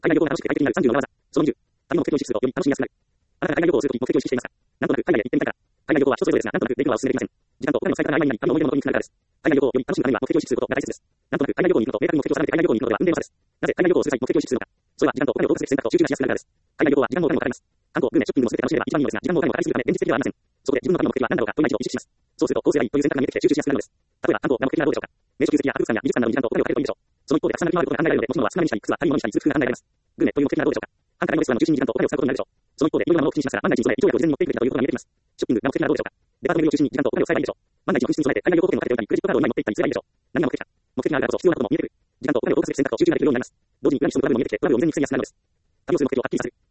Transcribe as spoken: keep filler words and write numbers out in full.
海外旅行が楽しく快適になるさんじゅうの裏技。そのにじゅう。旅の目的を意識するとより楽しみやすくなる。あなたが海外旅行をするとき目的を意識していますか？なんとなく海外へ行ってみたいから。海外旅行は人それぞれですが、なんとなくできるのはお勧めできません。時間とお金の使い方の合間に旅の思い出の元につながるからです。海外旅行をより楽しむためには目的を意識することが大切です。なんとなく海外旅行に行くのと明確に目的を定めて海外旅行に行くのでは運命の差です。なぜ海外旅行をする際に目的を意識するのか。それは時間とお金をどうする選択と集中がしやすくなるからです。海外旅行は時間もお金もかかります。観光、グルメ、ショッピングもすべて楽しめば一番いいのですが、時間もお金もかかりすぎるため現実的ではありません。そこで自分の旅の目的は何だろうかと今一度意識します。そうするとコース選びという選択が見えてきて集中しやすくなるのです。例えば観光が目的ならどうでしょうか。名所旧跡や博物館や美術館などに時間とお金をかけるといいでしょう。その一方でたくさんの旅のあることが考えられるので、持ち物は少なめにしたり、靴は足り物にしたり、通風が考えられます。グルメという目的ならどうでしょうか。繁華街のレストランの中心に時間とお金を使うことになるでしょう。その一方でいろいろなものを口にしますが、万が一に備え、胃腸薬を事前に持っていくべきだということが見えてきます。ショッピングが目的ならどうでしょうか。デパート巡りを中心に時間とお金を使えばいいでしょう。万が一の品質に備えて海外旅行券をかけておいたり、クレジットカードを今持っていったりすればいいでしょう。何が目的か。目的があるからこそ必要なことも見えてくる。時間とお金を動かすべき選択と集中ができるようになります。同時に裏に潜む部分も見えてきて、トラブルを未然に防ぎやすくなるのです。旅をする目的をはっきりさせる。